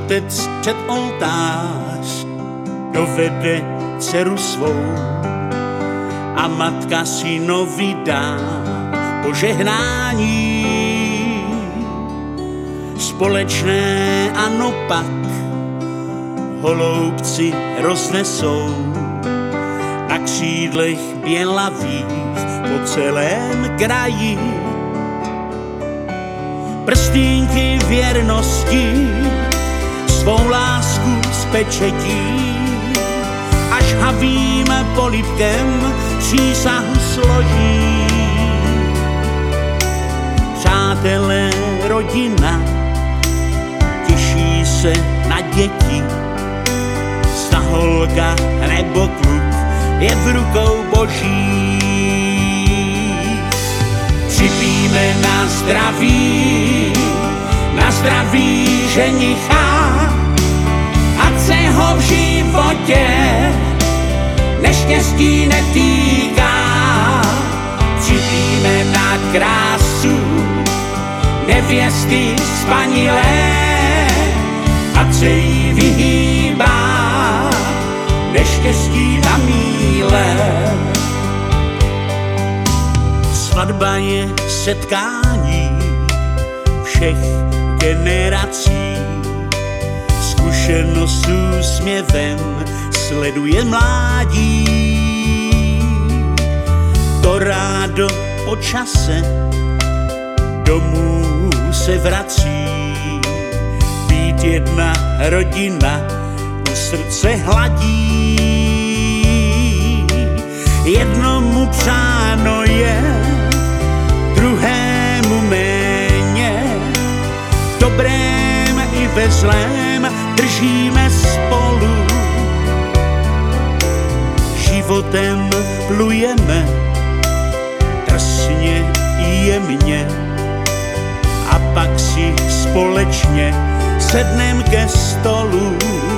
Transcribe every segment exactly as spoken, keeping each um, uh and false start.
otec před oltář dovede dceru svou a matka synovi dá požehnání. Společné ano pak holoubci roznesou na křídlech bělavých po celém kraji. Prstínky věrnosti svou lásku spečetí, až havým polibkem přísahu složí. Přátelé, rodina těší se na děti, zda holka nebo kluk je v rukou Boží. Připijme na zdraví, na zdraví ženicha, ať se ho v životě neštěstí netýká. Připijme na krásu nevěsty spanilé, ať se jí vyhýbá neštěstí na míle. Svatba je setkání všech generací, zkušenost s úsměvem sleduje mládí. To rádo po čase domů se vrací, být jedna rodina u srdce hladí. Jednomu přáno je, druhému méně, v dobrém i ve zlém držíme spolu. Životem plujeme drsně i jemně a pak si společně sednem ke stolu.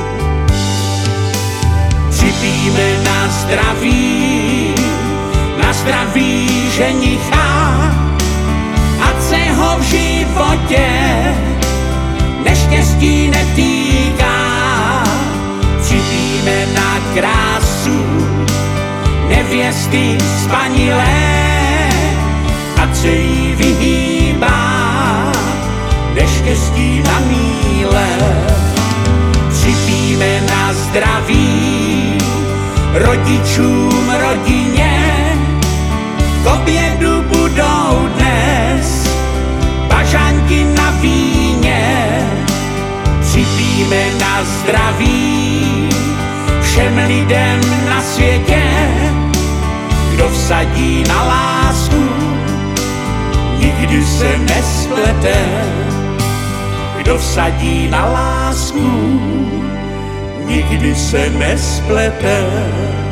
Připijme na zdraví, na zdraví ženicha, ať se ho v životě neštěstí netýká. Připijme na krásu nevěsty spanilé, ať se jí vyhýbá neštěstí na míle. Připijme na zdraví rodičům, rodině, k obědu budou dnes bažanky na víně. Připijme na zdraví všem lidem na světě, kdo vsadí na lásku, nikdy se nesplete. Kdo vsadí na lásku, nikdy se nesplete.